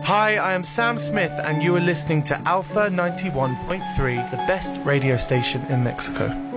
Hi, I am Sam Smith, and you are listening to Alpha 91.3, the best radio station in Mexico.